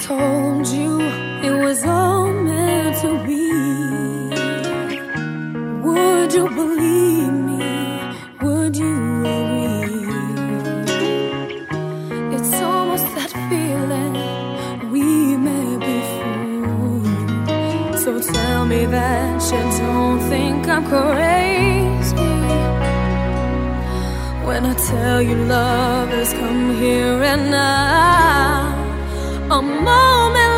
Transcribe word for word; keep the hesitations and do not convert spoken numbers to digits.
told you it was all meant to be, would you believe me? Would you agree? It's almost that feeling we may be fools. So tell me that you don't think I'm crazy when I tell you love has come here and now. A moment